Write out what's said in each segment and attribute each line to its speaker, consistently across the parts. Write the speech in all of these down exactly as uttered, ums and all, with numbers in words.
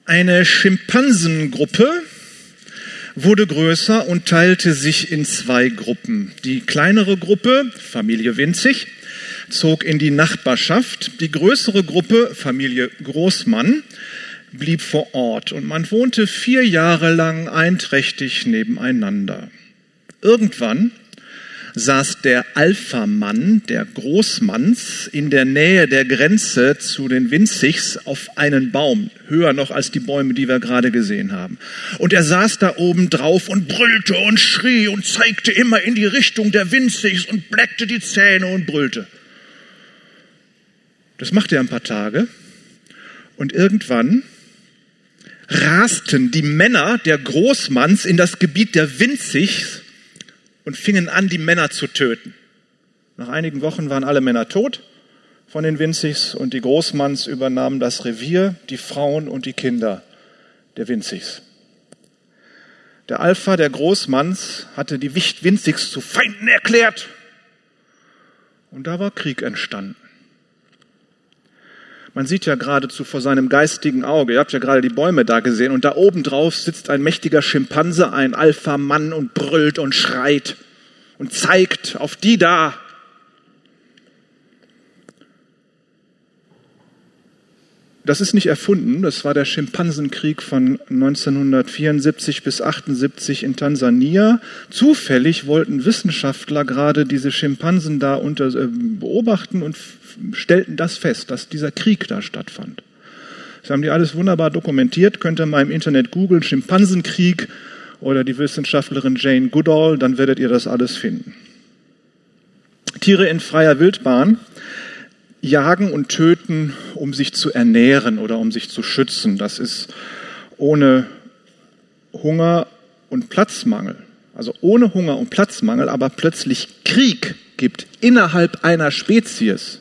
Speaker 1: Eine Schimpansengruppe wurde größer und teilte sich in zwei Gruppen. Die kleinere Gruppe, Familie Winzig, zog in die Nachbarschaft. Die größere Gruppe, Familie Großmann, blieb vor Ort und man wohnte vier Jahre lang einträchtig nebeneinander. Irgendwann saß der Alpha-Mann der Großmanns in der Nähe der Grenze zu den Winzigs auf einen Baum, höher noch als die Bäume, die wir gerade gesehen haben. Und er saß da oben drauf und brüllte und schrie und zeigte immer in die Richtung der Winzigs und bleckte die Zähne und brüllte. Das machte er ein paar Tage und irgendwann rasten die Männer der Großmanns in das Gebiet der Winzigs und fingen an, die Männer zu töten. Nach einigen Wochen waren alle Männer tot von den Winzigs und die Großmanns übernahmen das Revier, die Frauen und die Kinder der Winzigs. Der Alpha der Großmanns hatte die Winzigs zu Feinden erklärt und da war Krieg entstanden. Man sieht ja geradezu vor seinem geistigen Auge, ihr habt ja gerade die Bäume da gesehen, und da oben drauf sitzt ein mächtiger Schimpanse, ein Alpha-Mann, und brüllt und schreit und zeigt auf die da. Das ist nicht erfunden, das war der Schimpansenkrieg von neunzehnhundertvierundsiebzig bis achtundsiebzig in Tansania. Zufällig wollten Wissenschaftler gerade diese Schimpansen da unter, äh, beobachten und f- stellten das fest, dass dieser Krieg da stattfand. Das haben die alles wunderbar dokumentiert, könnt ihr mal im Internet googeln, Schimpansenkrieg oder die Wissenschaftlerin Jane Goodall, dann werdet ihr das alles finden. Tiere in freier Wildbahn jagen und töten, um sich zu ernähren oder um sich zu schützen. Das ist ohne Hunger und Platzmangel. Also ohne Hunger und Platzmangel, aber plötzlich Krieg gibt innerhalb einer Spezies.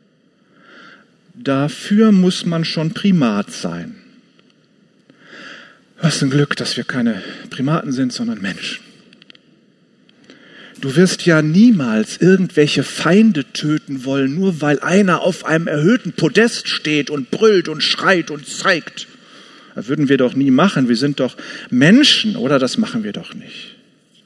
Speaker 1: Dafür muss man schon Primat sein. Was ein Glück, dass wir keine Primaten sind, sondern Menschen. Du wirst ja niemals irgendwelche Feinde töten wollen, nur weil einer auf einem erhöhten Podest steht und brüllt und schreit und zeigt. Das würden wir doch nie machen. Wir sind doch Menschen, oder? Das machen wir doch nicht.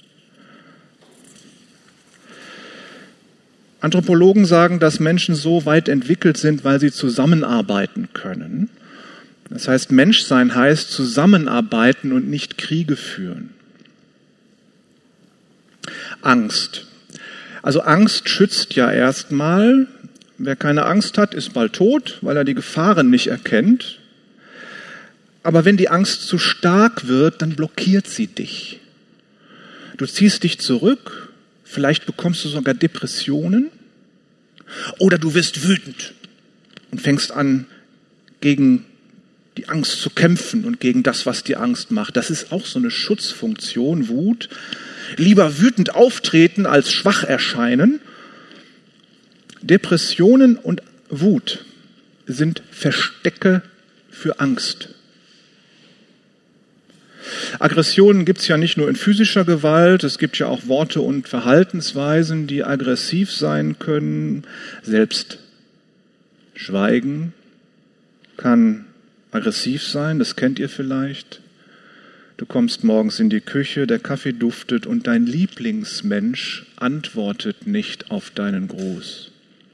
Speaker 1: Anthropologen sagen, dass Menschen so weit entwickelt sind, weil sie zusammenarbeiten können. Das heißt, Menschsein heißt zusammenarbeiten und nicht Kriege führen. Angst. Also Angst schützt ja erstmal. Wer keine Angst hat, ist bald tot, weil er die Gefahren nicht erkennt. Aber wenn die Angst zu stark wird, dann blockiert sie dich. Du ziehst dich zurück, vielleicht bekommst du sogar Depressionen oder du wirst wütend und fängst an, gegen die Angst zu kämpfen und gegen das, was dir Angst macht. Das ist auch so eine Schutzfunktion, Wut. Lieber wütend auftreten als schwach erscheinen. Depressionen und Wut sind Verstecke für Angst. Aggressionen gibt es ja nicht nur in physischer Gewalt, es gibt ja auch Worte und Verhaltensweisen, die aggressiv sein können. Selbst Schweigen kann aggressiv sein, das kennt ihr vielleicht. Du kommst morgens in die Küche, der Kaffee duftet und dein Lieblingsmensch antwortet nicht auf deinen Gruß.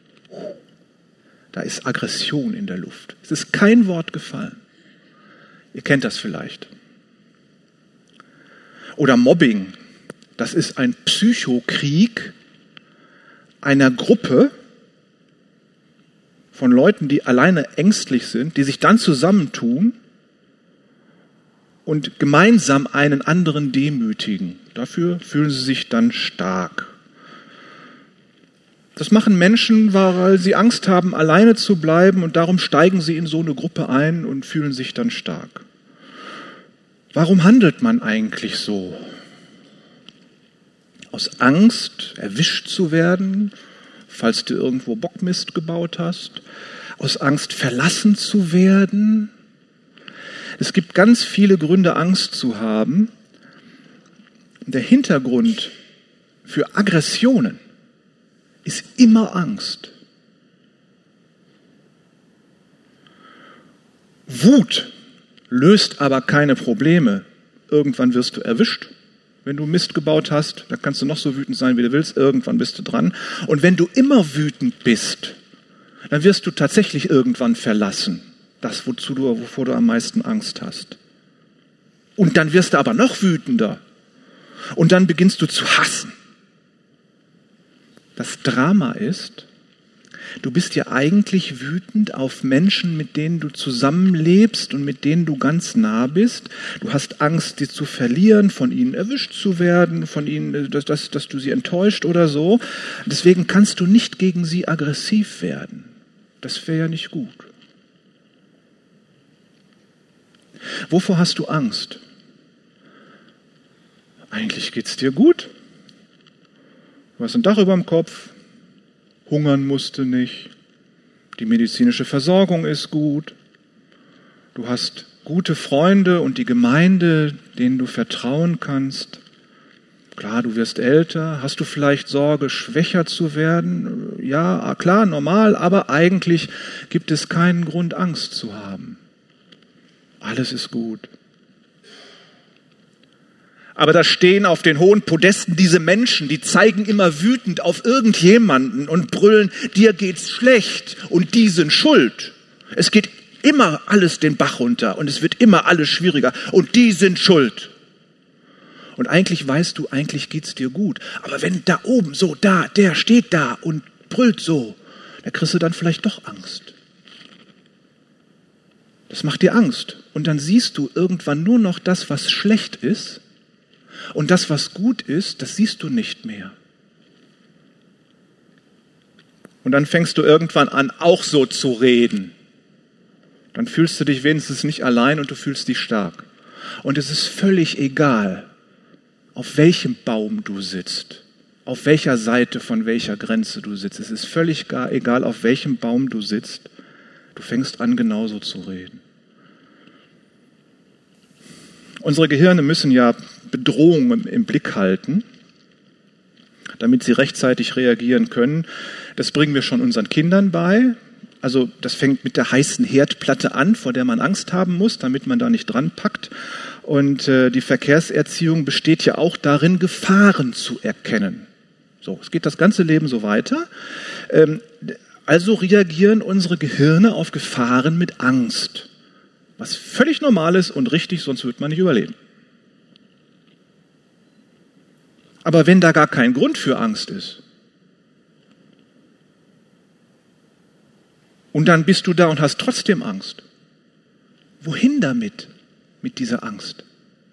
Speaker 1: Da ist Aggression in der Luft. Es ist kein Wort gefallen. Ihr kennt das vielleicht. Oder Mobbing. Das ist ein Psychokrieg einer Gruppe von Leuten, die alleine ängstlich sind, die sich dann zusammentun und gemeinsam einen anderen demütigen. Dafür fühlen sie sich dann stark. Das machen Menschen, weil sie Angst haben, alleine zu bleiben, und darum steigen sie in so eine Gruppe ein und fühlen sich dann stark. Warum handelt man eigentlich so? Aus Angst, erwischt zu werden, falls du irgendwo Bockmist gebaut hast, aus Angst, verlassen zu werden. Es gibt ganz viele Gründe, Angst zu haben. Der Hintergrund für Aggressionen ist immer Angst. Wut löst aber keine Probleme. Irgendwann wirst du erwischt, wenn du Mist gebaut hast. Da kannst du noch so wütend sein, wie du willst. Irgendwann bist du dran. Und wenn du immer wütend bist, dann wirst du tatsächlich irgendwann verlassen. Das, wozu du, wovor du am meisten Angst hast. Und dann wirst du aber noch wütender. Und dann beginnst du zu hassen. Das Drama ist, du bist ja eigentlich wütend auf Menschen, mit denen du zusammenlebst und mit denen du ganz nah bist. Du hast Angst, sie zu verlieren, von ihnen erwischt zu werden, von ihnen, dass, dass, dass du sie enttäuscht oder so. Deswegen kannst du nicht gegen sie aggressiv werden. Das wäre ja nicht gut. Wovor hast du Angst? Eigentlich geht's dir gut. Du hast ein Dach über dem Kopf, hungern musst du nicht, die medizinische Versorgung ist gut, du hast gute Freunde und die Gemeinde, denen du vertrauen kannst. Klar, du wirst älter, hast du vielleicht Sorge, schwächer zu werden? Ja, klar, normal, aber eigentlich gibt es keinen Grund, Angst zu haben. Alles ist gut. Aber da stehen auf den hohen Podesten diese Menschen, die zeigen immer wütend auf irgendjemanden und brüllen, dir geht's schlecht und die sind schuld. Es geht immer alles den Bach runter und es wird immer alles schwieriger und die sind schuld. Und eigentlich weißt du, eigentlich geht's dir gut. Aber wenn da oben so, da, der steht da und brüllt so, da kriegst du dann vielleicht doch Angst. Das macht dir Angst. Und dann siehst du irgendwann nur noch das, was schlecht ist. Und das, was gut ist, das siehst du nicht mehr. Und dann fängst du irgendwann an, auch so zu reden. Dann fühlst du dich wenigstens nicht allein und du fühlst dich stark. Und es ist völlig egal, auf welchem Baum du sitzt, auf welcher Seite von welcher Grenze du sitzt. Es ist völlig egal, auf welchem Baum du sitzt. Du fängst an, genauso zu reden. Unsere Gehirne müssen ja Bedrohungen im Blick halten, damit sie rechtzeitig reagieren können. Das bringen wir schon unseren Kindern bei. Also das fängt mit der heißen Herdplatte an, vor der man Angst haben muss, damit man da nicht dran packt. Und äh, die Verkehrserziehung besteht ja auch darin, Gefahren zu erkennen. So, es geht das ganze Leben so weiter. Ähm, also reagieren unsere Gehirne auf Gefahren mit Angst. Was völlig normal ist und richtig, sonst wird man nicht überleben. Aber wenn da gar kein Grund für Angst ist, und dann bist du da und hast trotzdem Angst, wohin damit, mit dieser Angst?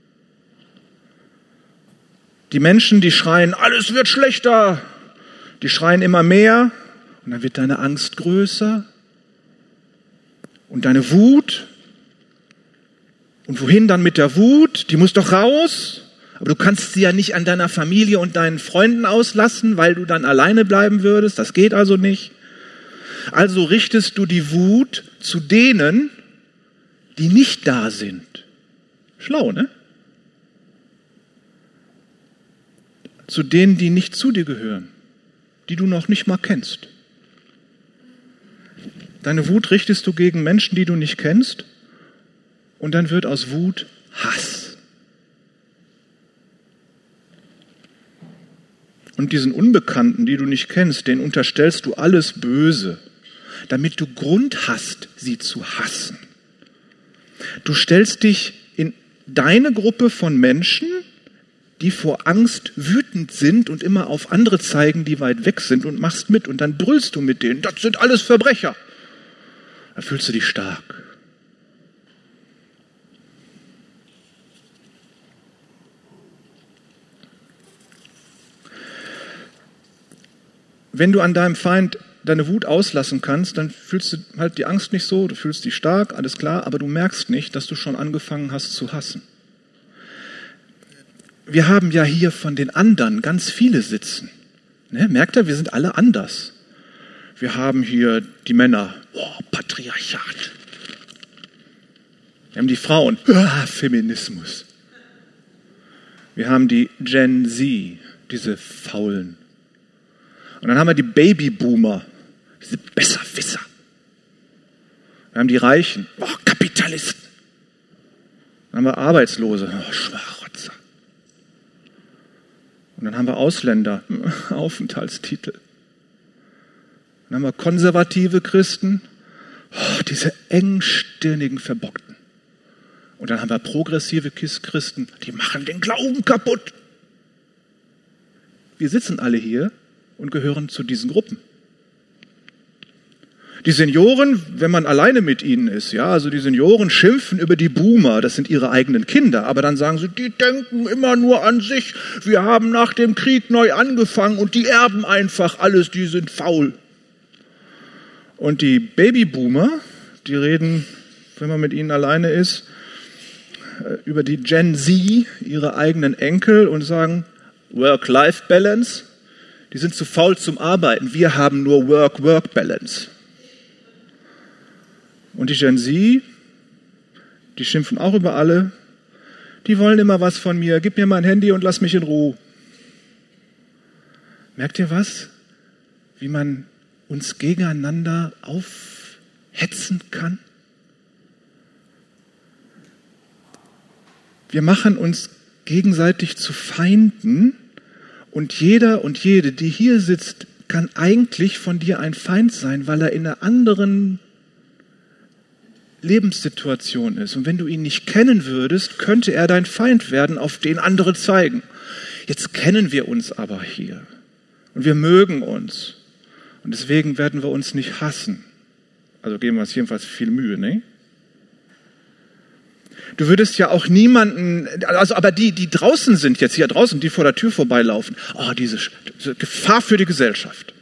Speaker 1: Die Menschen, die schreien, alles wird schlechter, die schreien immer mehr und dann wird deine Angst größer und deine Wut. Und wohin dann mit der Wut? Die muss doch raus. Aber du kannst sie ja nicht an deiner Familie und deinen Freunden auslassen, weil du dann alleine bleiben würdest. Das geht also nicht. Also richtest du die Wut zu denen, die nicht da sind. Schlau, ne? Zu denen, die nicht zu dir gehören, die du noch nicht mal kennst. Deine Wut richtest du gegen Menschen, die du nicht kennst, und dann wird aus Wut Hass. Und diesen Unbekannten, die du nicht kennst, denen unterstellst du alles Böse, damit du Grund hast, sie zu hassen. Du stellst dich in deine Gruppe von Menschen, die vor Angst wütend sind und immer auf andere zeigen, die weit weg sind, und machst mit. Und dann brüllst du mit denen, das sind alles Verbrecher. Da fühlst du dich stark. Wenn du an deinem Feind deine Wut auslassen kannst, dann fühlst du halt die Angst nicht so, du fühlst dich stark, alles klar, aber du merkst nicht, dass du schon angefangen hast zu hassen. Wir haben ja hier von den anderen ganz viele sitzen. Ne? Merkt ihr, wir sind alle anders. Wir haben hier die Männer, oh, Patriarchat. Wir haben die Frauen, oh, Feminismus. Wir haben die Gen Z, diese Faulen. Und dann haben wir die Babyboomer, diese Besserwisser. Wir haben die Reichen, oh, Kapitalisten. Dann haben wir Arbeitslose, oh, Schmarotzer. Und dann haben wir Ausländer, Aufenthaltstitel. Dann haben wir konservative Christen, oh, diese engstirnigen Verbockten. Und dann haben wir progressive Christen, die machen den Glauben kaputt. Wir sitzen alle hier und gehören zu diesen Gruppen. Die Senioren, wenn man alleine mit ihnen ist, ja, also die Senioren schimpfen über die Boomer, das sind ihre eigenen Kinder, aber dann sagen sie, die denken immer nur an sich, wir haben nach dem Krieg neu angefangen und die erben einfach alles, die sind faul. Und die Babyboomer, die reden, wenn man mit ihnen alleine ist, über die Gen Z, ihre eigenen Enkel und sagen, Work-Life-Balance, die sind zu faul zum Arbeiten, wir haben nur Work-Work-Balance. Und die Gen Z, die schimpfen auch über alle, die wollen immer was von mir, gib mir mein Handy und lass mich in Ruhe. Merkt ihr was? Wie man uns gegeneinander aufhetzen kann? Wir machen uns gegenseitig zu Feinden und jeder und jede, die hier sitzt, kann eigentlich von dir ein Feind sein, weil er in einer anderen Lebenssituation ist. Und wenn du ihn nicht kennen würdest, könnte er dein Feind werden, auf den andere zeigen. Jetzt kennen wir uns aber hier und wir mögen uns und deswegen werden wir uns nicht hassen. Also geben wir uns jedenfalls viel Mühe, ne? Du würdest ja auch niemanden, also aber die, die draußen sind, jetzt hier draußen, die vor der Tür vorbeilaufen, oh, diese, diese Gefahr für die Gesellschaft.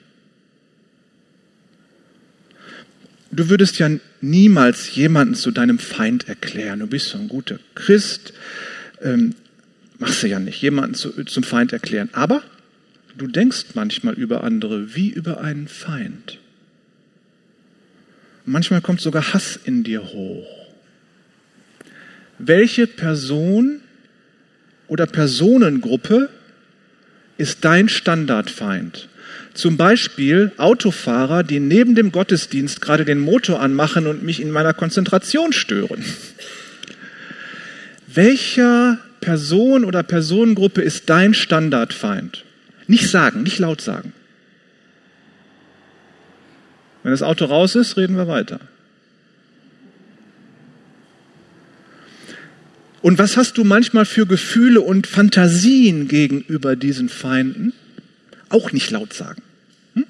Speaker 1: Du würdest ja niemals jemanden zu deinem Feind erklären. Du bist so ein guter Christ, ähm, machst du ja nicht, jemanden zu, zum Feind erklären. Aber du denkst manchmal über andere wie über einen Feind. Manchmal kommt sogar Hass in dir hoch. Welche Person oder Personengruppe ist dein Standardfeind? Zum Beispiel Autofahrer, die neben dem Gottesdienst gerade den Motor anmachen und mich in meiner Konzentration stören. Welcher Person oder Personengruppe ist dein Standardfeind? Nicht sagen, nicht laut sagen. Wenn das Auto raus ist, reden wir weiter. Und was hast du manchmal für Gefühle und Fantasien gegenüber diesen Feinden? Auch nicht laut sagen. Hm?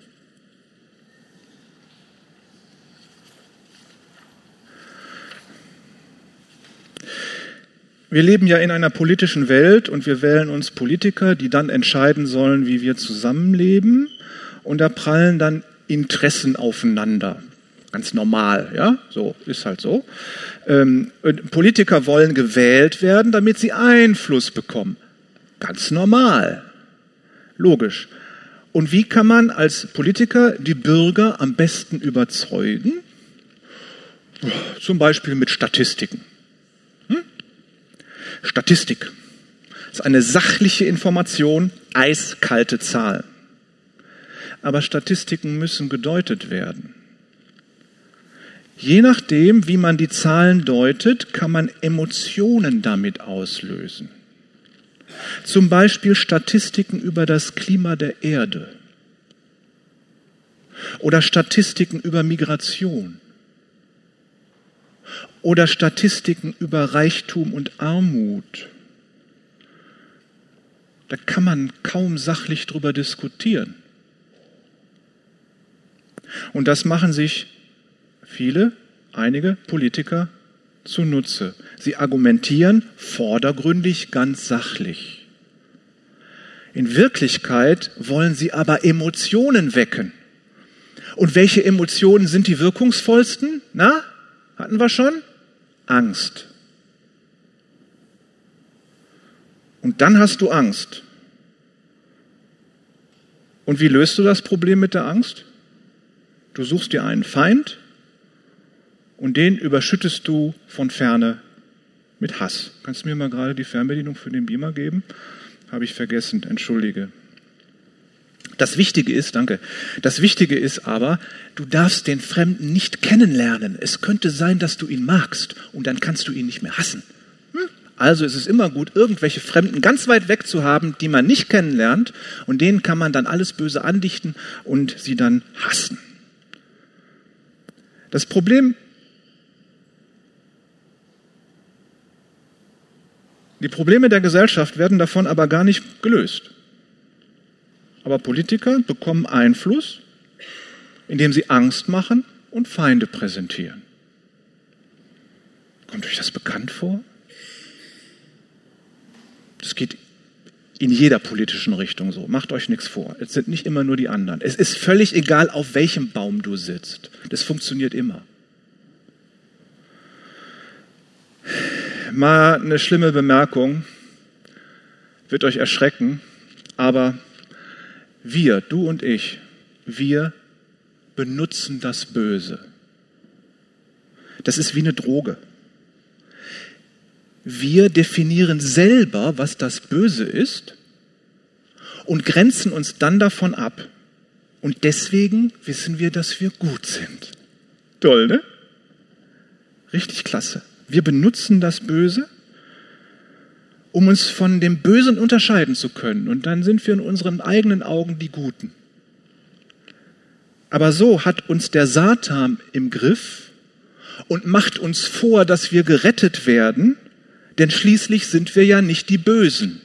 Speaker 1: Wir leben ja in einer politischen Welt und wir wählen uns Politiker, die dann entscheiden sollen, wie wir zusammenleben. Und da prallen dann Interessen aufeinander. Ganz normal, ja, so ist halt so. Ähm, Politiker wollen gewählt werden, damit sie Einfluss bekommen. Ganz normal, logisch. Und wie kann man als Politiker die Bürger am besten überzeugen? Zum Beispiel mit Statistiken. Hm? Statistik ist eine sachliche Information, eiskalte Zahlen. Aber Statistiken müssen gedeutet werden. Je nachdem, wie man die Zahlen deutet, kann man Emotionen damit auslösen. Zum Beispiel Statistiken über das Klima der Erde oder Statistiken über Migration oder Statistiken über Reichtum und Armut. Da kann man kaum sachlich drüber diskutieren. Und das machen sich viele, einige Politiker zunutze. Sie argumentieren vordergründig ganz sachlich. In Wirklichkeit wollen sie aber Emotionen wecken. Und welche Emotionen sind die wirkungsvollsten? Na, hatten wir schon? Angst. Und dann hast du Angst. Und wie löst du das Problem mit der Angst? Du suchst dir einen Feind und den überschüttest du von Ferne mit Hass. Kannst du mir mal gerade die Fernbedienung für den Beamer geben? Habe ich vergessen, entschuldige. Das Wichtige ist, danke, das Wichtige ist aber, du darfst den Fremden nicht kennenlernen. Es könnte sein, dass du ihn magst und dann kannst du ihn nicht mehr hassen. Hm? Also ist es immer gut, irgendwelche Fremden ganz weit weg zu haben, die man nicht kennenlernt, und denen kann man dann alles Böse andichten und sie dann hassen. Das Problem, die Probleme der Gesellschaft werden davon aber gar nicht gelöst. Aber Politiker bekommen Einfluss, indem sie Angst machen und Feinde präsentieren. Kommt euch das bekannt vor? Das geht in jeder politischen Richtung so. Macht euch nichts vor. Es sind nicht immer nur die anderen. Es ist völlig egal, auf welchem Baum du sitzt. Das funktioniert immer. Mal eine schlimme Bemerkung, wird euch erschrecken, aber wir, du und ich, wir benutzen das Böse. Das ist wie eine Droge. Wir definieren selber, was das Böse ist, und grenzen uns dann davon ab. Und deswegen wissen wir, dass wir gut sind. Toll, ne? Richtig klasse. Wir benutzen das Böse, um uns von dem Bösen unterscheiden zu können. Und dann sind wir in unseren eigenen Augen die Guten. Aber so hat uns der Satan im Griff und macht uns vor, dass wir gerettet werden, denn schließlich sind wir ja nicht die Bösen.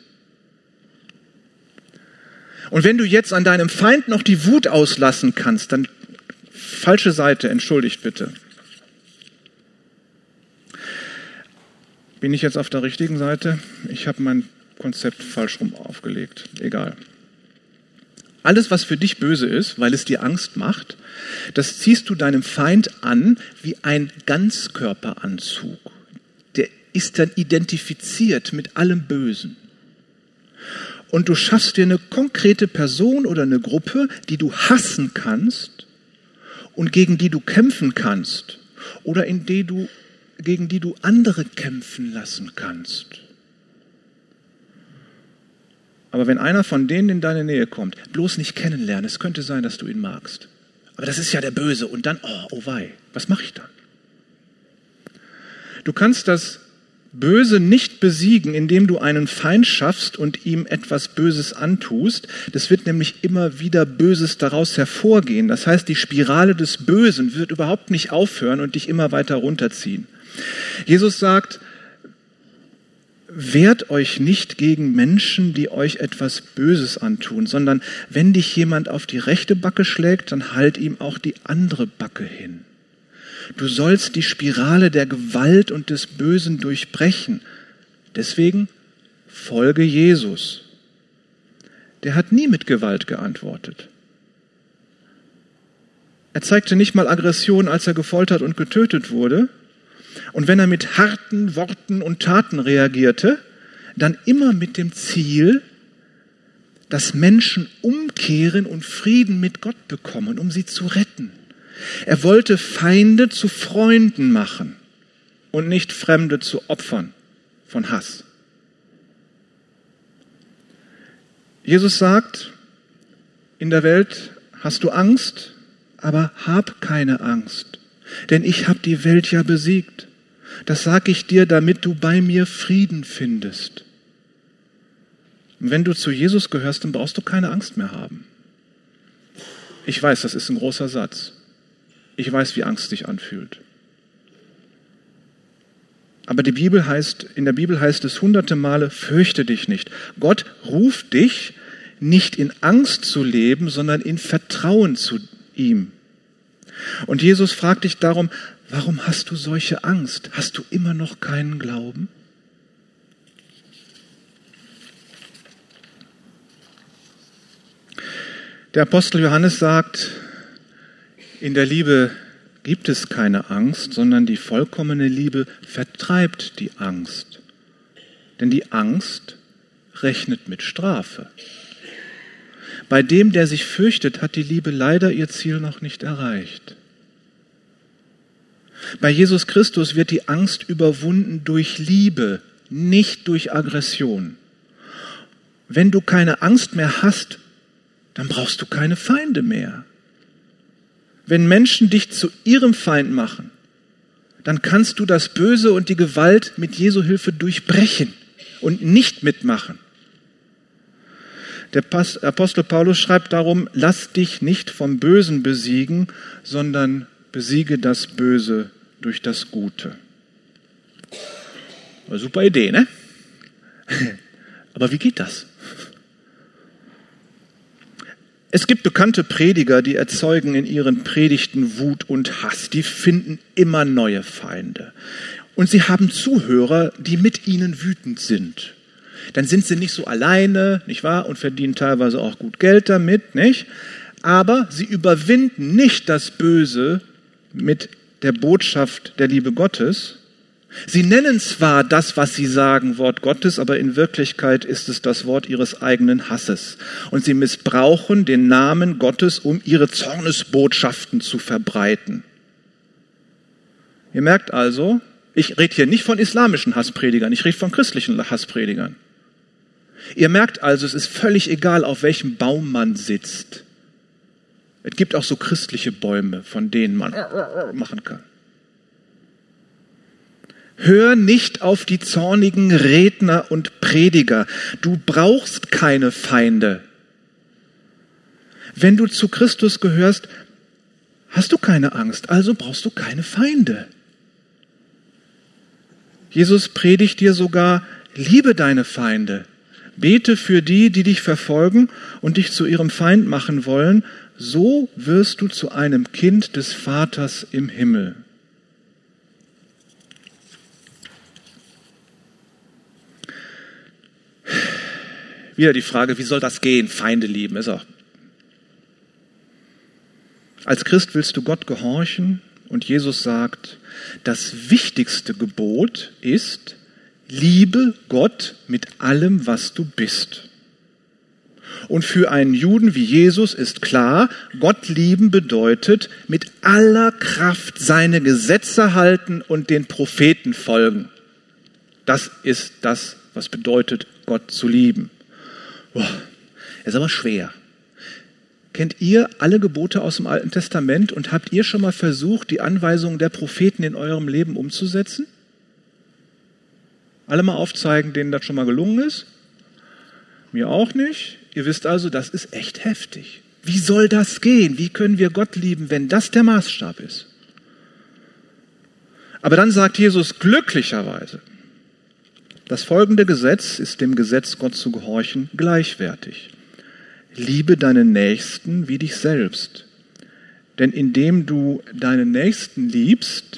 Speaker 1: Und wenn du jetzt an deinem Feind noch die Wut auslassen kannst, dann falsche Seite, entschuldigt bitte. Bin ich jetzt auf der richtigen Seite? Ich habe mein Konzept falsch rum aufgelegt. Egal. Alles, was für dich böse ist, weil es dir Angst macht, das ziehst du deinem Feind an wie ein Ganzkörperanzug. Der ist dann identifiziert mit allem Bösen. Und du schaffst dir eine konkrete Person oder eine Gruppe, die du hassen kannst und gegen die du kämpfen kannst oder in die du, gegen die du andere kämpfen lassen kannst. Aber wenn einer von denen in deine Nähe kommt, bloß nicht kennenlernen, es könnte sein, dass du ihn magst. Aber das ist ja der Böse. Und dann, oh, oh wei, was mache ich dann? Du kannst das Böse nicht besiegen, indem du einen Feind schaffst und ihm etwas Böses antust. Das wird nämlich immer wieder Böses daraus hervorgehen. Das heißt, die Spirale des Bösen wird überhaupt nicht aufhören und dich immer weiter runterziehen. Jesus sagt, wehrt euch nicht gegen Menschen, die euch etwas Böses antun, sondern wenn dich jemand auf die rechte Backe schlägt, dann halt ihm auch die andere Backe hin. Du sollst die Spirale der Gewalt und des Bösen durchbrechen. Deswegen folge Jesus. Der hat nie mit Gewalt geantwortet. Er zeigte nicht mal Aggression, als er gefoltert und getötet wurde. Und wenn er mit harten Worten und Taten reagierte, dann immer mit dem Ziel, dass Menschen umkehren und Frieden mit Gott bekommen, um sie zu retten. Er wollte Feinde zu Freunden machen und nicht Fremde zu Opfern von Hass. Jesus sagt, in der Welt hast du Angst, aber hab keine Angst, denn ich habe die Welt ja besiegt. Das sage ich dir, damit du bei mir Frieden findest. Und wenn du zu Jesus gehörst, dann brauchst du keine Angst mehr haben. Ich weiß, das ist ein großer Satz. Ich weiß, wie Angst sich anfühlt. Aber die Bibel heißt, in der Bibel heißt es hunderte Male, fürchte dich nicht. Gott ruft dich, nicht in Angst zu leben, sondern in Vertrauen zu ihm. Und Jesus fragt dich darum, warum hast du solche Angst? Hast du immer noch keinen Glauben? Der Apostel Johannes sagt, in der Liebe gibt es keine Angst, sondern die vollkommene Liebe vertreibt die Angst. Denn die Angst rechnet mit Strafe. Bei dem, der sich fürchtet, hat die Liebe leider ihr Ziel noch nicht erreicht. Bei Jesus Christus wird die Angst überwunden durch Liebe, nicht durch Aggression. Wenn du keine Angst mehr hast, dann brauchst du keine Feinde mehr. Wenn Menschen dich zu ihrem Feind machen, dann kannst du das Böse und die Gewalt mit Jesu Hilfe durchbrechen und nicht mitmachen. Der Apostel Paulus schreibt darum, lass dich nicht vom Bösen besiegen, sondern besiege das Böse durch das Gute. Super Idee, ne? Aber wie geht das? Es gibt bekannte Prediger, die erzeugen in ihren Predigten Wut und Hass. Die finden immer neue Feinde. Und sie haben Zuhörer, die mit ihnen wütend sind. Dann sind sie nicht so alleine, nicht wahr? Und verdienen teilweise auch gut Geld damit, nicht? Aber sie überwinden nicht das Böse mit der Botschaft der Liebe Gottes. Sie nennen zwar das, was sie sagen, Wort Gottes, aber in Wirklichkeit ist es das Wort ihres eigenen Hasses. Und sie missbrauchen den Namen Gottes, um ihre Zornesbotschaften zu verbreiten. Ihr merkt also, ich rede hier nicht von islamischen Hasspredigern, ich rede von christlichen Hasspredigern. Ihr merkt also, es ist völlig egal, auf welchem Baum man sitzt. Es gibt auch so christliche Bäume, von denen man machen kann. Hör nicht auf die zornigen Redner und Prediger. Du brauchst keine Feinde. Wenn du zu Christus gehörst, hast du keine Angst, also brauchst du keine Feinde. Jesus predigt dir sogar, liebe deine Feinde. Bete für die, die dich verfolgen und dich zu ihrem Feind machen wollen. So wirst du zu einem Kind des Vaters im Himmel. Wieder die Frage, wie soll das gehen? Feinde lieben, ist auch. Als Christ willst du Gott gehorchen und Jesus sagt, das wichtigste Gebot ist, liebe Gott mit allem, was du bist. Und für einen Juden wie Jesus ist klar, Gott lieben bedeutet, mit aller Kraft seine Gesetze halten und den Propheten folgen. Das ist das, was bedeutet, Gott zu lieben. Boah, ist aber schwer. Kennt ihr alle Gebote aus dem Alten Testament und habt ihr schon mal versucht, die Anweisungen der Propheten in eurem Leben umzusetzen? Alle mal aufzeigen, denen das schon mal gelungen ist? Mir auch nicht. Ihr wisst also, das ist echt heftig. Wie soll das gehen? Wie können wir Gott lieben, wenn das der Maßstab ist? Aber dann sagt Jesus glücklicherweise, das folgende Gesetz ist dem Gesetz, Gott zu gehorchen, gleichwertig. Liebe deinen Nächsten wie dich selbst. Denn indem du deinen Nächsten liebst,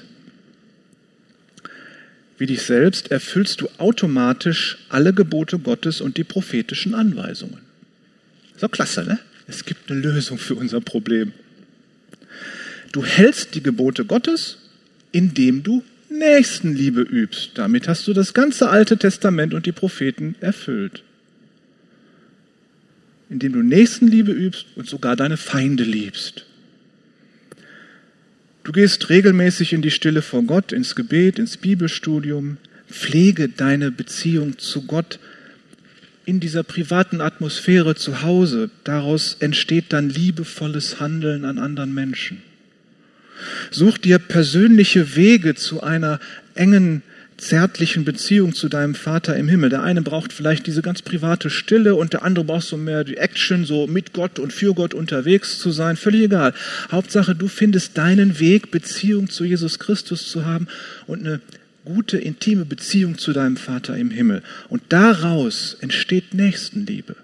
Speaker 1: wie dich selbst, erfüllst du automatisch alle Gebote Gottes und die prophetischen Anweisungen. Ist doch klasse, ne? Es gibt eine Lösung für unser Problem. Du hältst die Gebote Gottes, indem du Nächstenliebe übst. Damit hast du das ganze Alte Testament und die Propheten erfüllt. Indem du Nächstenliebe übst und sogar deine Feinde liebst. Du gehst regelmäßig in die Stille vor Gott, ins Gebet, ins Bibelstudium. Pflege deine Beziehung zu Gott in dieser privaten Atmosphäre zu Hause. Daraus entsteht dann liebevolles Handeln an anderen Menschen. Such dir persönliche Wege zu einer engen, zärtlichen Beziehung zu deinem Vater im Himmel. Der eine braucht vielleicht diese ganz private Stille und der andere braucht so mehr die Action, so mit Gott und für Gott unterwegs zu sein. Völlig egal. Hauptsache, du findest deinen Weg, Beziehung zu Jesus Christus zu haben und eine gute, intime Beziehung zu deinem Vater im Himmel. Und daraus entsteht Nächstenliebe.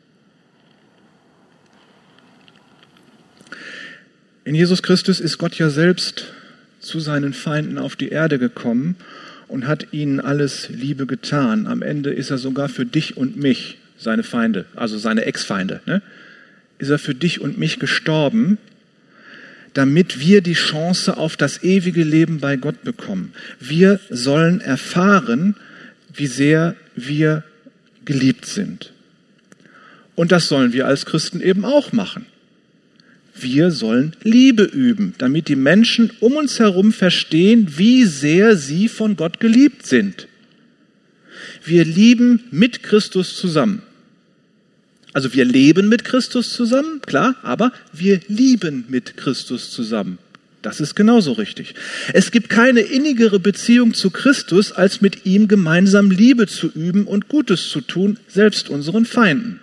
Speaker 1: In Jesus Christus ist Gott ja selbst zu seinen Feinden auf die Erde gekommen und hat ihnen alles Liebe getan. Am Ende ist er sogar für dich und mich, seine Feinde, also seine Ex-Feinde, ne? Ist er für dich und mich gestorben, damit wir die Chance auf das ewige Leben bei Gott bekommen. Wir sollen erfahren, wie sehr wir geliebt sind. Und das sollen wir als Christen eben auch machen. Wir sollen Liebe üben, damit die Menschen um uns herum verstehen, wie sehr sie von Gott geliebt sind. Wir lieben mit Christus zusammen. Also wir leben mit Christus zusammen, klar, aber wir lieben mit Christus zusammen. Das ist genauso richtig. Es gibt keine innigere Beziehung zu Christus, als mit ihm gemeinsam Liebe zu üben und Gutes zu tun, selbst unseren Feinden.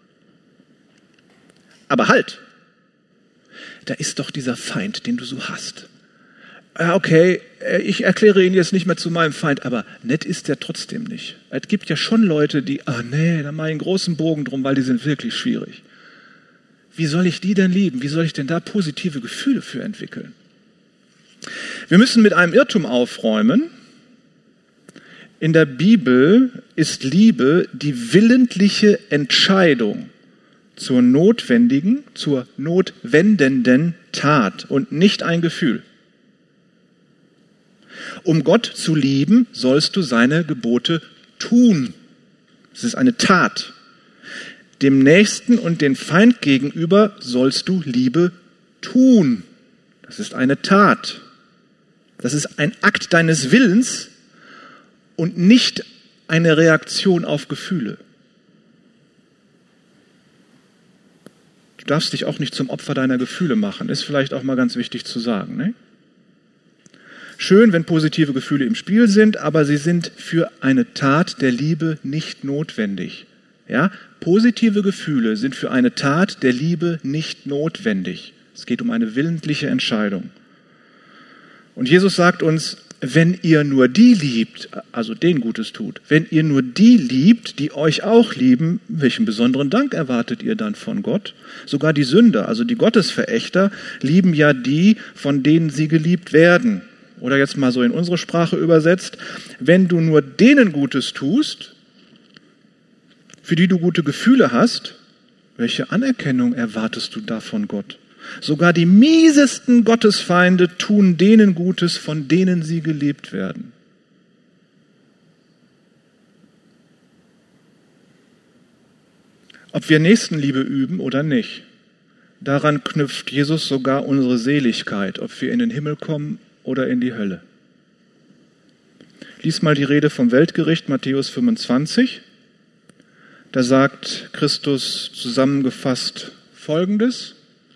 Speaker 1: Aber halt, da ist doch dieser Feind, den du so hast. Ja, okay, ich erkläre ihn jetzt nicht mehr zu meinem Feind, aber nett ist er trotzdem nicht. Es gibt ja schon Leute, die, ah nee, da mache ich einen großen Bogen drum, weil die sind wirklich schwierig. Wie soll ich die denn lieben? Wie soll ich denn da positive Gefühle für entwickeln? Wir müssen mit einem Irrtum aufräumen. In der Bibel ist Liebe die willentliche Entscheidung zur notwendigen, zur notwendenden Tat und nicht ein Gefühl. Um Gott zu lieben, sollst du seine Gebote tun. Es ist eine Tat. Dem Nächsten und den Feind gegenüber sollst du Liebe tun. Das ist eine Tat. Das ist ein Akt deines Willens und nicht eine Reaktion auf Gefühle. Du darfst dich auch nicht zum Opfer deiner Gefühle machen. Ist vielleicht auch mal ganz wichtig zu sagen. Ne? Schön, wenn positive Gefühle im Spiel sind, aber sie sind für eine Tat der Liebe nicht notwendig. Ja? Positive Gefühle sind für eine Tat der Liebe nicht notwendig. Es geht um eine willentliche Entscheidung. Und Jesus sagt uns, wenn ihr nur die liebt, also denen Gutes tut, wenn ihr nur die liebt, die euch auch lieben, welchen besonderen Dank erwartet ihr dann von Gott? Sogar die Sünder, also die Gottesverächter, lieben ja die, von denen sie geliebt werden. Oder jetzt mal so in unsere Sprache übersetzt, wenn du nur denen Gutes tust, für die du gute Gefühle hast, welche Anerkennung erwartest du da von Gott? Sogar die miesesten Gottesfeinde tun denen Gutes, von denen sie geliebt werden. Ob wir Nächstenliebe üben oder nicht, daran knüpft Jesus sogar unsere Seligkeit, ob wir in den Himmel kommen oder in die Hölle. Lies mal die Rede vom Weltgericht, Matthäus fünfundzwanzig. Da sagt Christus zusammengefasst Folgendes.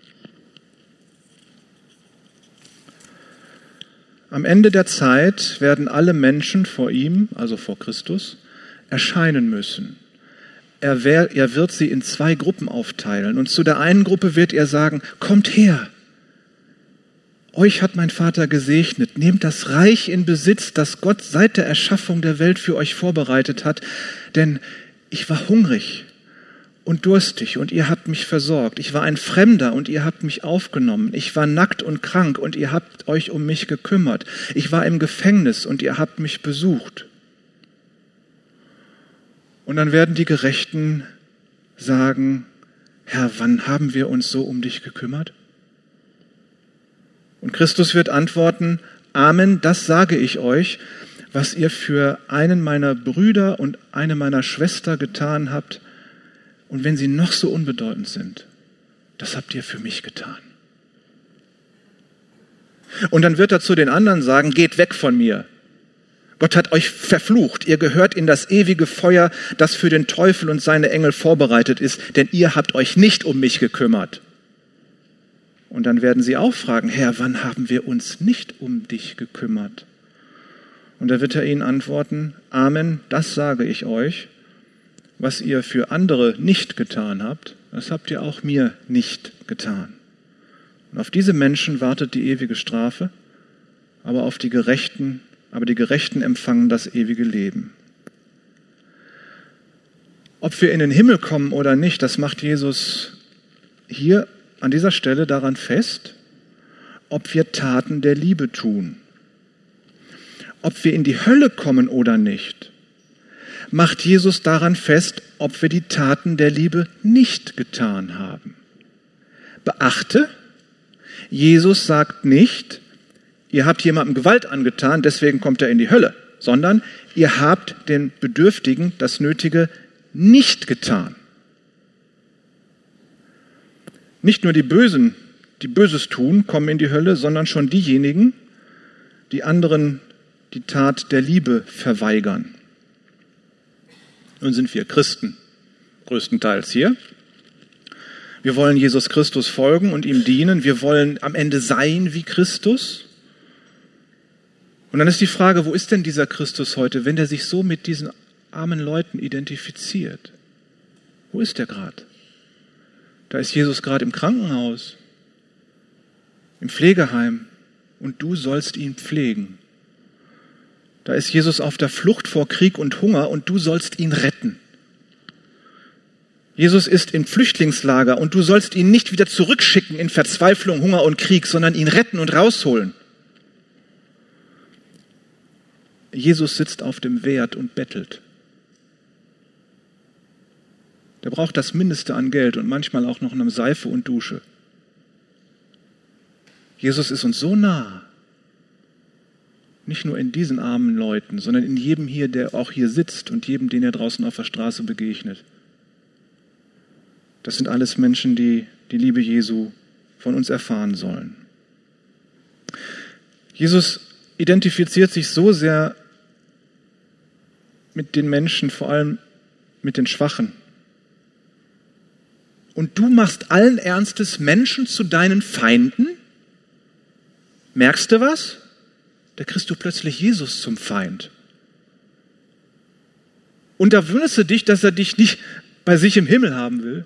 Speaker 1: Am Ende der Zeit werden alle Menschen vor ihm, also vor Christus, erscheinen müssen. Er, wer, er wird sie in zwei Gruppen aufteilen. Und zu der einen Gruppe wird er sagen, kommt her. Euch hat mein Vater gesegnet. Nehmt das Reich in Besitz, das Gott seit der Erschaffung der Welt für euch vorbereitet hat. Denn ich war hungrig und durstig und ihr habt mich versorgt. Ich war ein Fremder und ihr habt mich aufgenommen. Ich war nackt und krank und ihr habt euch um mich gekümmert. Ich war im Gefängnis und ihr habt mich besucht. Und dann werden die Gerechten sagen, Herr, wann haben wir uns so um dich gekümmert? Und Christus wird antworten, Amen, das sage ich euch, was ihr für einen meiner Brüder und eine meiner Schwester getan habt, und wenn sie noch so unbedeutend sind, das habt ihr für mich getan. Und dann wird er zu den anderen sagen, geht weg von mir. Gott hat euch verflucht. Ihr gehört in das ewige Feuer, das für den Teufel und seine Engel vorbereitet ist, denn ihr habt euch nicht um mich gekümmert. Und dann werden sie auch fragen, Herr, wann haben wir uns nicht um dich gekümmert? Und da wird er ihnen antworten, Amen, das sage ich euch. Was ihr für andere nicht getan habt, das habt ihr auch mir nicht getan. Und auf diese Menschen wartet die ewige Strafe, aber auf die Gerechten, aber die Gerechten empfangen das ewige Leben. Ob wir in den Himmel kommen oder nicht, das macht Jesus hier an dieser Stelle daran fest, ob wir Taten der Liebe tun. Ob wir in die Hölle kommen oder nicht, macht Jesus daran fest, ob wir die Taten der Liebe nicht getan haben. Beachte, Jesus sagt nicht, ihr habt jemandem Gewalt angetan, deswegen kommt er in die Hölle, sondern ihr habt den Bedürftigen das Nötige nicht getan. Nicht nur die Bösen, die Böses tun, kommen in die Hölle, sondern schon diejenigen, die anderen die Tat der Liebe verweigern. Nun sind wir Christen, größtenteils hier. Wir wollen Jesus Christus folgen und ihm dienen. Wir wollen am Ende sein wie Christus. Und dann ist die Frage, wo ist denn dieser Christus heute, wenn der sich so mit diesen armen Leuten identifiziert? Wo ist der gerade? Da ist Jesus gerade im Krankenhaus, im Pflegeheim und du sollst ihn pflegen. Da ist Jesus auf der Flucht vor Krieg und Hunger und du sollst ihn retten. Jesus ist im Flüchtlingslager und du sollst ihn nicht wieder zurückschicken in Verzweiflung, Hunger und Krieg, sondern ihn retten und rausholen. Jesus sitzt auf dem Wert und bettelt. Der braucht das Mindeste an Geld und manchmal auch noch eine Seife und Dusche. Jesus ist uns so nah. Nicht nur in diesen armen Leuten, sondern in jedem hier, der auch hier sitzt und jedem, den er draußen auf der Straße begegnet. Das sind alles Menschen, die die Liebe Jesu von uns erfahren sollen. Jesus identifiziert sich so sehr mit den Menschen, vor allem mit den Schwachen. Und du machst allen Ernstes Menschen zu deinen Feinden? Merkst du was? Da kriegst du plötzlich Jesus zum Feind. Und da wunderst du dich, dass er dich nicht bei sich im Himmel haben will.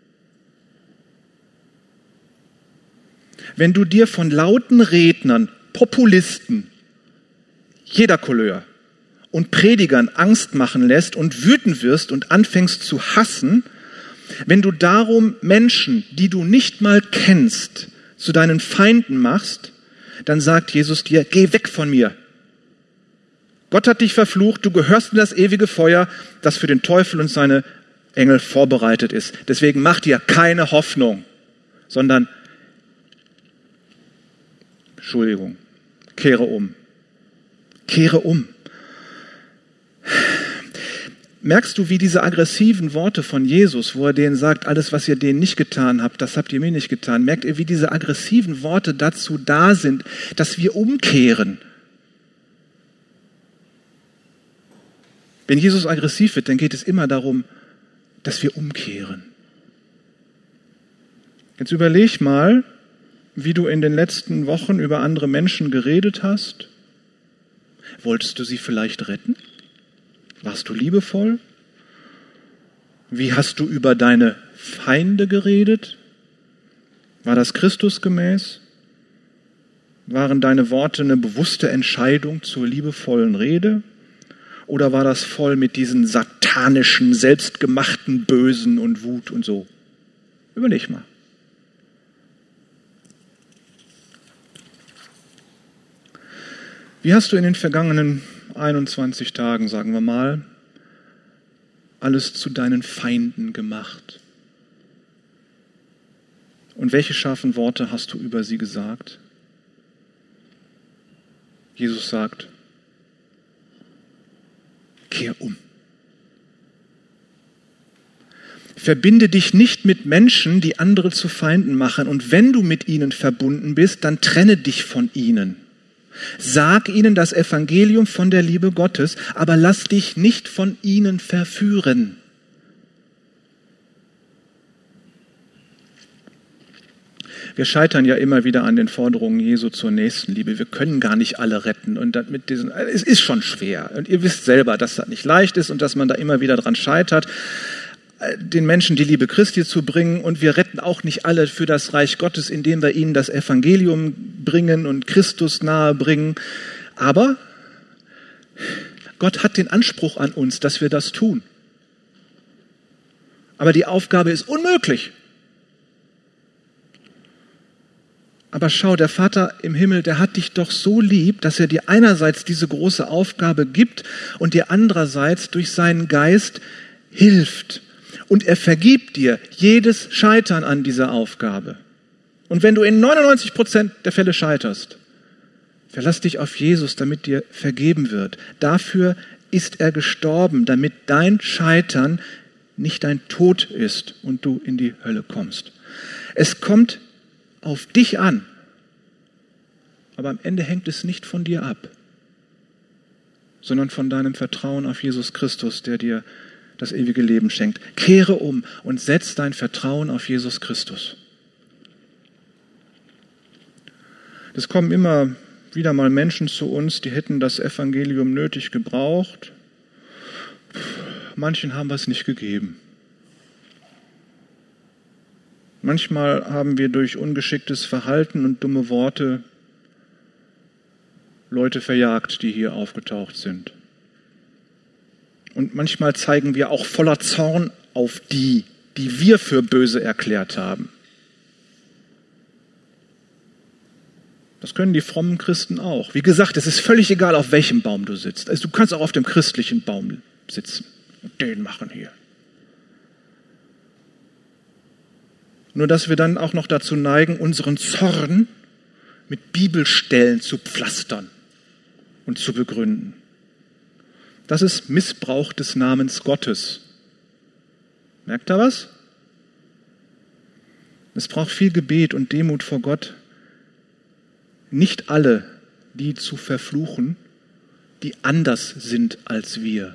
Speaker 1: Wenn du dir von lauten Rednern, Populisten, jeder Couleur und Predigern Angst machen lässt und wütend wirst und anfängst zu hassen, wenn du darum Menschen, die du nicht mal kennst, zu deinen Feinden machst, dann sagt Jesus dir, geh weg von mir. Gott hat dich verflucht, du gehörst in das ewige Feuer, das für den Teufel und seine Engel vorbereitet ist. Deswegen mach dir keine Hoffnung, sondern, Entschuldigung, kehre um. Kehre um. Merkst du, wie diese aggressiven Worte von Jesus, wo er denen sagt, alles, was ihr denen nicht getan habt, das habt ihr mir nicht getan. Merkt ihr, wie diese aggressiven Worte dazu da sind, dass wir umkehren? Wenn Jesus aggressiv wird, dann geht es immer darum, dass wir umkehren. Jetzt überleg mal, wie du in den letzten Wochen über andere Menschen geredet hast. Wolltest du sie vielleicht retten? Warst du liebevoll? Wie hast du über deine Feinde geredet? War das Christusgemäß? Waren deine Worte eine bewusste Entscheidung zur liebevollen Rede? Oder war das voll mit diesen satanischen, selbstgemachten Bösen und Wut und so? Überleg mal. Wie hast du in den vergangenen einundzwanzig Tagen, sagen wir mal, alles zu deinen Feinden gemacht? Und welche scharfen Worte hast du über sie gesagt? Jesus sagt, kehr um. Verbinde dich nicht mit Menschen, die andere zu Feinden machen. Und wenn du mit ihnen verbunden bist, dann trenne dich von ihnen. Sag ihnen das Evangelium von der Liebe Gottes, aber lass dich nicht von ihnen verführen. Wir scheitern ja immer wieder an den Forderungen Jesu zur Nächstenliebe. Wir können gar nicht alle retten. Und mit diesen, es ist schon schwer. Und ihr wisst selber, dass das nicht leicht ist und dass man da immer wieder dran scheitert, den Menschen die Liebe Christi zu bringen. Und wir retten auch nicht alle für das Reich Gottes, indem wir ihnen das Evangelium bringen und Christus nahe bringen. Aber Gott hat den Anspruch an uns, dass wir das tun. Aber die Aufgabe ist unmöglich. Aber schau, der Vater im Himmel, der hat dich doch so lieb, dass er dir einerseits diese große Aufgabe gibt und dir andererseits durch seinen Geist hilft. Und er vergibt dir jedes Scheitern an dieser Aufgabe. Und wenn du in neunundneunzig Prozent der Fälle scheiterst, verlass dich auf Jesus, damit dir vergeben wird. Dafür ist er gestorben, damit dein Scheitern nicht dein Tod ist und du in die Hölle kommst. Es kommt auf dich an, aber am Ende hängt es nicht von dir ab, sondern von deinem Vertrauen auf Jesus Christus, der dir das ewige Leben schenkt. Kehre um und setz dein Vertrauen auf Jesus Christus. Es kommen immer wieder mal Menschen zu uns, die hätten das Evangelium nötig gebraucht. Manchen haben wir es nicht gegeben. Manchmal haben wir durch ungeschicktes Verhalten und dumme Worte Leute verjagt, die hier aufgetaucht sind. Und manchmal zeigen wir auch voller Zorn auf die, die wir für böse erklärt haben. Das können die frommen Christen auch. Wie gesagt, es ist völlig egal, auf welchem Baum du sitzt. Also du kannst auch auf dem christlichen Baum sitzen und den machen hier. Nur dass wir dann auch noch dazu neigen, unseren Zorn mit Bibelstellen zu pflastern und zu begründen. Das ist Missbrauch des Namens Gottes. Merkt ihr was? Es braucht viel Gebet und Demut vor Gott, nicht alle die zu verfluchen, die anders sind als wir.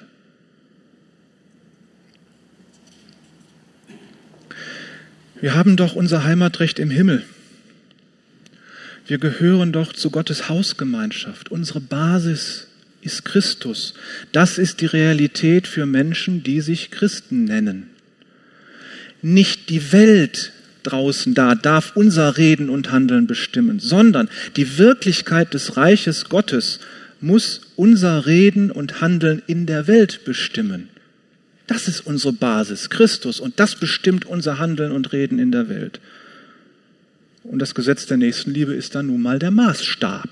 Speaker 1: Wir haben doch unser Heimatrecht im Himmel. Wir gehören doch zu Gottes Hausgemeinschaft. Unsere Basis ist Christus. Das ist die Realität für Menschen, die sich Christen nennen. Nicht die Welt draußen da darf unser Reden und Handeln bestimmen, sondern die Wirklichkeit des Reiches Gottes muss unser Reden und Handeln in der Welt bestimmen. Das ist unsere Basis, Christus, und das bestimmt unser Handeln und Reden in der Welt. Und das Gesetz der Nächstenliebe ist dann nun mal der Maßstab.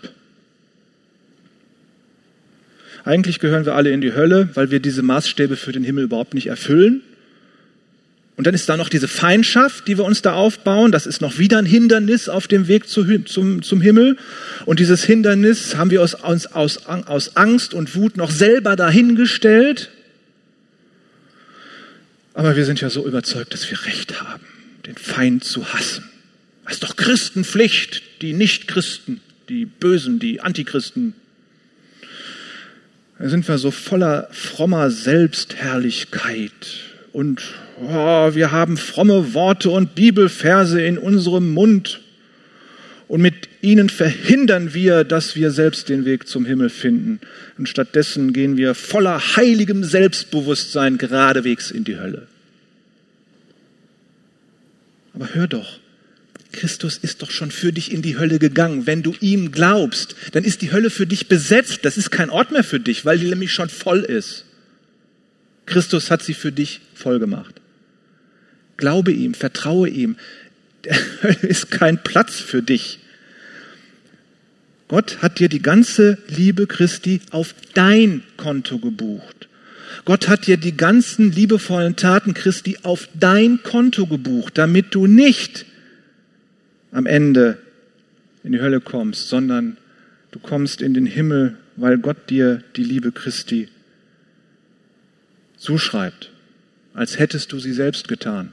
Speaker 1: Eigentlich gehören wir alle in die Hölle, weil wir diese Maßstäbe für den Himmel überhaupt nicht erfüllen. Und dann ist da noch diese Feindschaft, die wir uns da aufbauen. Das ist noch wieder ein Hindernis auf dem Weg zu, zum, zum Himmel. Und dieses Hindernis haben wir uns aus, aus, aus Angst und Wut noch selber dahingestellt. Aber wir sind ja so überzeugt, dass wir Recht haben, den Feind zu hassen. Das ist doch Christenpflicht, die Nicht-Christen, die Bösen, die Antichristen. Da sind wir so voller frommer Selbstherrlichkeit und oh, wir haben fromme Worte und Bibelverse in unserem Mund und mit ihnen verhindern wir, dass wir selbst den Weg zum Himmel finden. Und stattdessen gehen wir voller heiligem Selbstbewusstsein geradewegs in die Hölle. Aber hör doch, Christus ist doch schon für dich in die Hölle gegangen. Wenn du ihm glaubst, dann ist die Hölle für dich besetzt. Das ist kein Ort mehr für dich, weil die nämlich schon voll ist. Christus hat sie für dich voll gemacht. Glaube ihm, vertraue ihm. Der Hölle ist kein Platz für dich. Gott hat dir die ganze Liebe Christi auf dein Konto gebucht. Gott hat dir die ganzen liebevollen Taten Christi auf dein Konto gebucht, damit du nicht am Ende in die Hölle kommst, sondern du kommst in den Himmel, weil Gott dir die Liebe Christi zuschreibt, als hättest du sie selbst getan.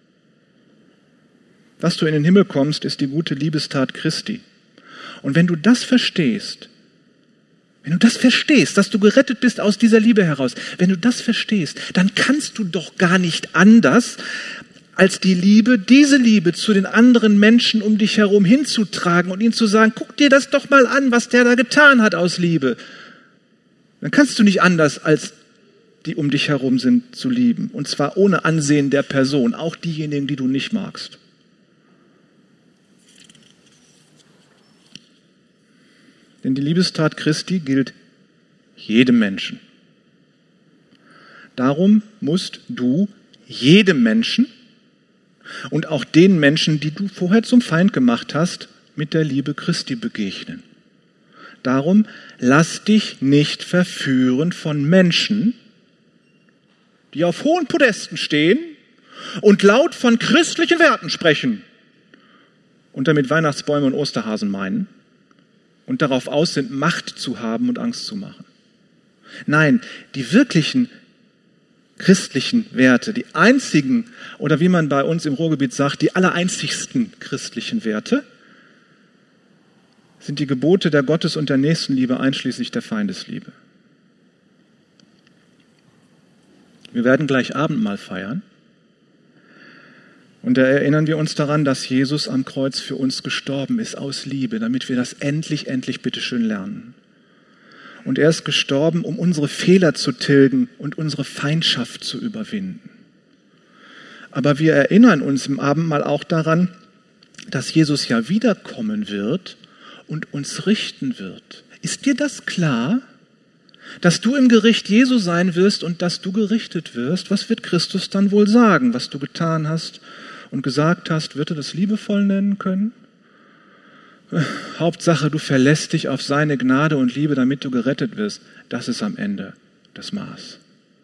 Speaker 1: Dass du in den Himmel kommst, ist die gute Liebestat Christi. Und wenn du das verstehst, wenn du das verstehst, dass du gerettet bist aus dieser Liebe heraus, wenn du das verstehst, dann kannst du doch gar nicht anders, als die Liebe, diese Liebe zu den anderen Menschen um dich herum hinzutragen und ihnen zu sagen, guck dir das doch mal an, was der da getan hat aus Liebe. Dann kannst du nicht anders, als die um dich herum sind, zu lieben. Und zwar ohne Ansehen der Person, auch diejenigen, die du nicht magst. Denn die Liebestat Christi gilt jedem Menschen. Darum musst du jedem Menschen und auch den Menschen, die du vorher zum Feind gemacht hast, mit der Liebe Christi begegnen. Darum lass dich nicht verführen von Menschen, die auf hohen Podesten stehen und laut von christlichen Werten sprechen und damit Weihnachtsbäume und Osterhasen meinen und darauf aus sind, Macht zu haben und Angst zu machen. Nein, die wirklichen christlichen Werte, die einzigen, oder wie man bei uns im Ruhrgebiet sagt, die allereinzigsten christlichen Werte, sind die Gebote der Gottes- und der Nächstenliebe, einschließlich der Feindesliebe. Wir werden gleich Abendmahl feiern. Und da erinnern wir uns daran, dass Jesus am Kreuz für uns gestorben ist aus Liebe, damit wir das endlich, endlich bitteschön lernen. Und er ist gestorben, um unsere Fehler zu tilgen und unsere Feindschaft zu überwinden. Aber wir erinnern uns im Abendmahl auch daran, dass Jesus ja wiederkommen wird und uns richten wird. Ist dir das klar? Dass du im Gericht Jesu sein wirst und dass du gerichtet wirst? Was wird Christus dann wohl sagen, was du getan hast und gesagt hast? Wird er das liebevoll nennen können? Hauptsache, du verlässt dich auf seine Gnade und Liebe, damit du gerettet wirst. Das ist am Ende das Maß.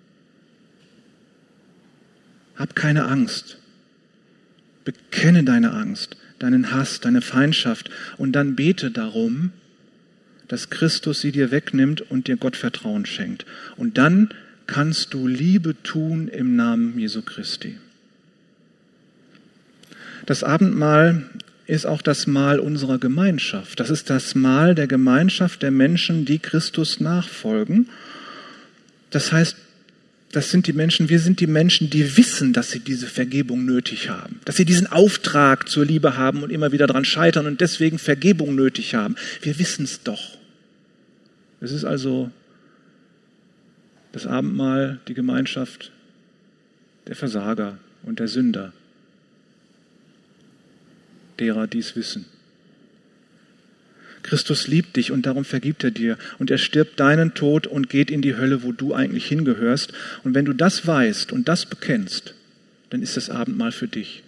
Speaker 1: Hab keine Angst. Bekenne deine Angst, deinen Hass, deine Feindschaft und dann bete darum, dass Christus sie dir wegnimmt und dir Gottvertrauen schenkt. Und dann kannst du Liebe tun im Namen Jesu Christi. Das Abendmahl ist auch das Mahl unserer Gemeinschaft. Das ist das Mahl der Gemeinschaft der Menschen, die Christus nachfolgen. Das heißt, das sind die Menschen, wir sind die Menschen, die wissen, dass sie diese Vergebung nötig haben. Dass sie diesen Auftrag zur Liebe haben und immer wieder daran scheitern und deswegen Vergebung nötig haben. Wir wissen es doch. Es ist also das Abendmahl, die Gemeinschaft der Versager und der Sünder, derer dies wissen. Christus liebt dich und darum vergibt er dir und er stirbt deinen Tod und geht in die Hölle, wo du eigentlich hingehörst. Und wenn du das weißt und das bekennst, dann ist das Abendmahl für dich.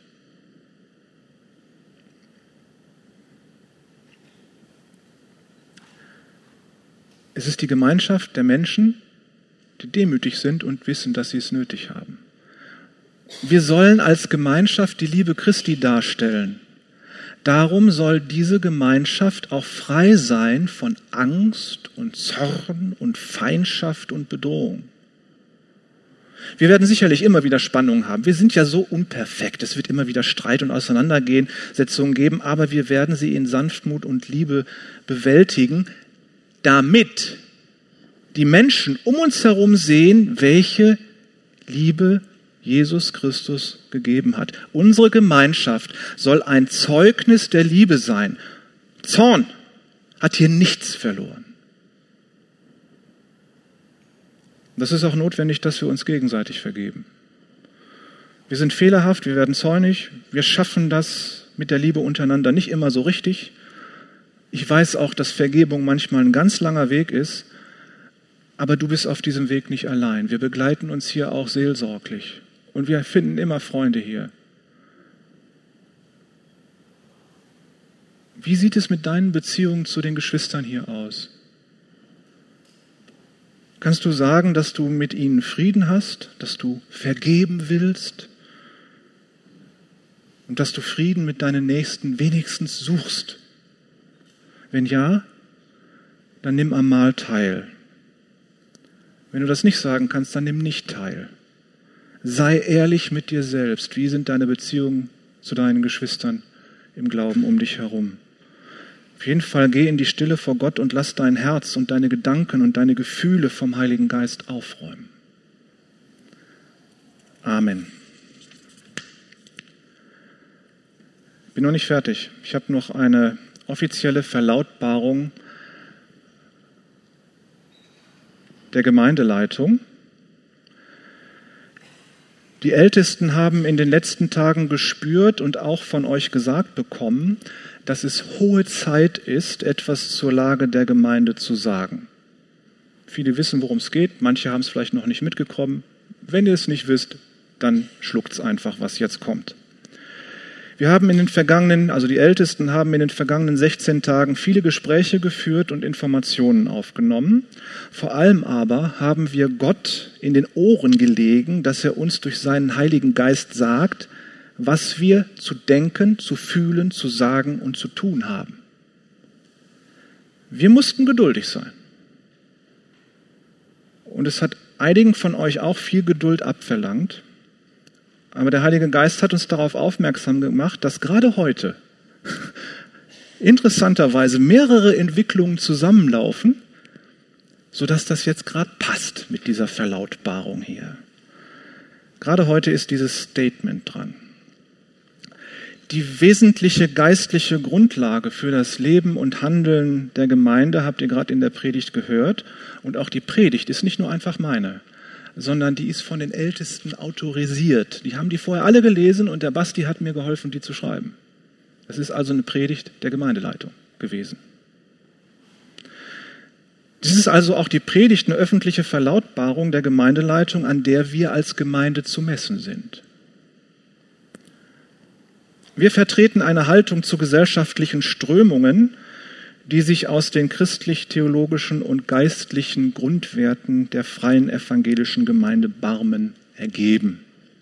Speaker 1: Es ist die Gemeinschaft der Menschen, die demütig sind und wissen, dass sie es nötig haben. Wir sollen als Gemeinschaft die Liebe Christi darstellen. Darum soll diese Gemeinschaft auch frei sein von Angst und Zorn und Feindschaft und Bedrohung. Wir werden sicherlich immer wieder Spannungen haben. Wir sind ja so unperfekt. Es wird immer wieder Streit und Auseinandersetzungen geben, aber wir werden sie in Sanftmut und Liebe bewältigen, damit die Menschen um uns herum sehen, welche Liebe Jesus Christus gegeben hat. Unsere Gemeinschaft soll ein Zeugnis der Liebe sein. Zorn hat hier nichts verloren. Das ist auch notwendig, dass wir uns gegenseitig vergeben. Wir sind fehlerhaft, wir werden zornig, wir schaffen das mit der Liebe untereinander nicht immer so richtig. Ich weiß auch, dass Vergebung manchmal ein ganz langer Weg ist, aber du bist auf diesem Weg nicht allein. Wir begleiten uns hier auch seelsorglich und wir finden immer Freunde hier. Wie sieht es mit deinen Beziehungen zu den Geschwistern hier aus? Kannst du sagen, dass du mit ihnen Frieden hast, dass du vergeben willst und dass du Frieden mit deinen Nächsten wenigstens suchst? Wenn ja, dann nimm am Mahl teil. Wenn du das nicht sagen kannst, dann nimm nicht teil. Sei ehrlich mit dir selbst. Wie sind deine Beziehungen zu deinen Geschwistern im Glauben um dich herum? Auf jeden Fall geh in die Stille vor Gott und lass dein Herz und deine Gedanken und deine Gefühle vom Heiligen Geist aufräumen. Amen. Ich bin noch nicht fertig. Ich habe noch eine offizielle Verlautbarung der Gemeindeleitung. Die Ältesten haben in den letzten Tagen gespürt und auch von euch gesagt bekommen, dass es hohe Zeit ist, etwas zur Lage der Gemeinde zu sagen. Viele wissen, worum es geht, manche haben es vielleicht noch nicht mitbekommen. Wenn ihr es nicht wisst, dann schluckt es einfach, was jetzt kommt. Wir haben in den vergangenen, also die Ältesten haben in den vergangenen sechzehn Tagen viele Gespräche geführt und Informationen aufgenommen. Vor allem aber haben wir Gott in den Ohren gelegen, dass er uns durch seinen Heiligen Geist sagt, was wir zu denken, zu fühlen, zu sagen und zu tun haben. Wir mussten geduldig sein. Und es hat einigen von euch auch viel Geduld abverlangt. Aber der Heilige Geist hat uns darauf aufmerksam gemacht, dass gerade heute interessanterweise mehrere Entwicklungen zusammenlaufen, sodass das jetzt gerade passt mit dieser Verlautbarung hier. Gerade heute ist dieses Statement dran. Die wesentliche geistliche Grundlage für das Leben und Handeln der Gemeinde habt ihr gerade in der Predigt gehört. Und auch die Predigt ist nicht nur einfach meine, sondern die ist von den Ältesten autorisiert. Die haben die vorher alle gelesen und der Basti hat mir geholfen, die zu schreiben. Das ist also eine Predigt der Gemeindeleitung gewesen. Dies ist also auch die Predigt, eine öffentliche Verlautbarung der Gemeindeleitung, an der wir als Gemeinde zu messen sind. Wir vertreten eine Haltung zu gesellschaftlichen Strömungen, die sich aus den christlich-theologischen und geistlichen Grundwerten der Freien Evangelischen Gemeinde Barmen ergeben.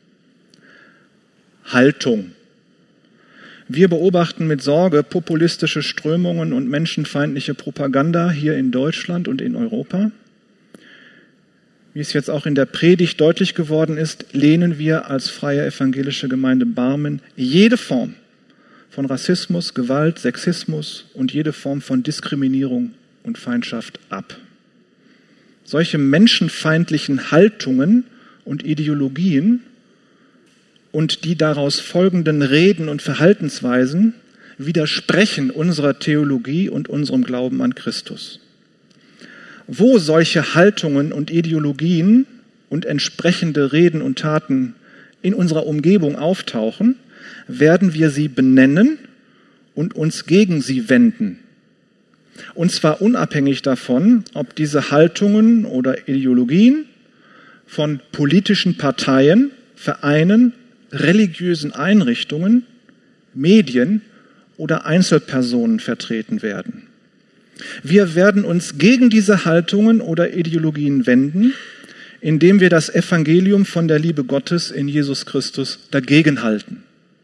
Speaker 1: Haltung. Wir beobachten mit Sorge populistische Strömungen und menschenfeindliche Propaganda hier in Deutschland und in Europa. Wie es jetzt auch in der Predigt deutlich geworden ist, lehnen wir als Freie Evangelische Gemeinde Barmen jede Form von Rassismus, Gewalt, Sexismus und jede Form von Diskriminierung und Feindschaft ab. Solche menschenfeindlichen Haltungen und Ideologien und die daraus folgenden Reden und Verhaltensweisen widersprechen unserer Theologie und unserem Glauben an Christus. Wo solche Haltungen und Ideologien und entsprechende Reden und Taten in unserer Umgebung auftauchen, werden wir sie benennen und uns gegen sie wenden. Und zwar unabhängig davon, ob diese Haltungen oder Ideologien von politischen Parteien, Vereinen, religiösen Einrichtungen, Medien oder Einzelpersonen vertreten werden. Wir werden uns gegen diese Haltungen oder Ideologien wenden, indem wir das Evangelium von der Liebe Gottes in Jesus Christus dagegenhalten.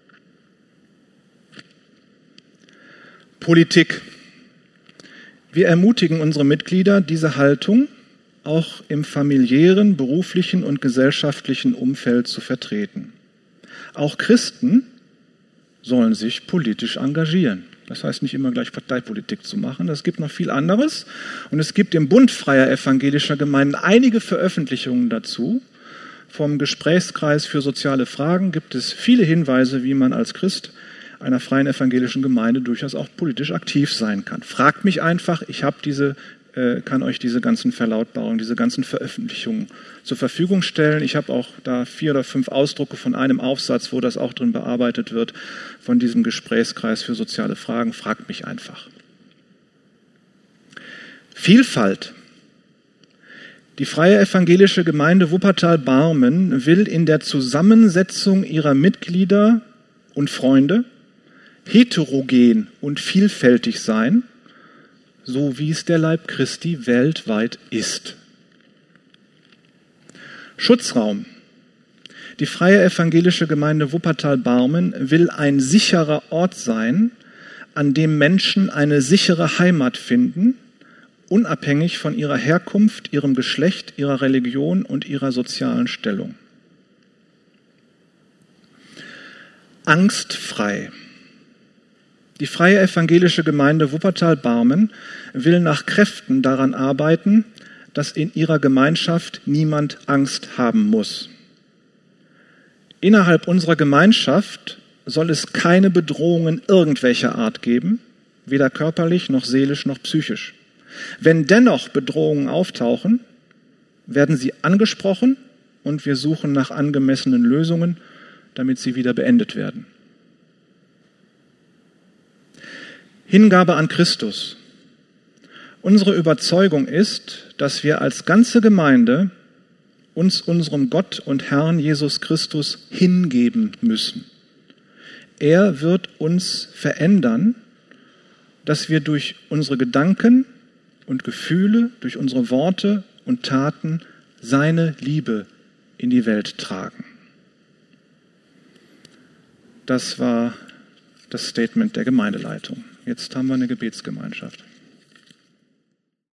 Speaker 1: Politik. Wir ermutigen unsere Mitglieder, diese Haltung auch im familiären, beruflichen und gesellschaftlichen Umfeld zu vertreten. Auch Christen sollen sich politisch engagieren. Das heißt nicht immer gleich Parteipolitik zu machen. Es gibt noch viel anderes. Und es gibt im Bund Freier Evangelischer Gemeinden einige Veröffentlichungen dazu. Vom Gesprächskreis für soziale Fragen gibt es viele Hinweise, wie man als Christ einer freien evangelischen Gemeinde durchaus auch politisch aktiv sein kann. Fragt mich einfach, ich habe diese, äh, kann euch diese ganzen Verlautbarungen, diese ganzen Veröffentlichungen zur Verfügung stellen. Ich habe auch da vier oder fünf Ausdrucke von einem Aufsatz, wo das auch drin bearbeitet wird, von diesem Gesprächskreis für soziale Fragen. Fragt mich einfach. Vielfalt. Die Freie Evangelische Gemeinde Wuppertal-Barmen will in der Zusammensetzung ihrer Mitglieder und Freunde heterogen und vielfältig sein, so wie es der Leib Christi weltweit ist. Schutzraum. Die Freie Evangelische Gemeinde Wuppertal-Barmen will ein sicherer Ort sein, an dem Menschen eine sichere Heimat finden, unabhängig von ihrer Herkunft, ihrem Geschlecht, ihrer Religion und ihrer sozialen Stellung. Angstfrei. Die Freie Evangelische Gemeinde Wuppertal-Barmen will nach Kräften daran arbeiten, dass in ihrer Gemeinschaft niemand Angst haben muss. Innerhalb unserer Gemeinschaft soll es keine Bedrohungen irgendwelcher Art geben, weder körperlich noch seelisch noch psychisch. Wenn dennoch Bedrohungen auftauchen, werden sie angesprochen und wir suchen nach angemessenen Lösungen, damit sie wieder beendet werden. Hingabe an Christus. Unsere Überzeugung ist, dass wir als ganze Gemeinde uns unserem Gott und Herrn Jesus Christus hingeben müssen. Er wird uns verändern, dass wir durch unsere Gedanken und Gefühle, durch unsere Worte und Taten seine Liebe in die Welt tragen. Das war das Statement der Gemeindeleitung. Jetzt haben wir eine Gebetsgemeinschaft.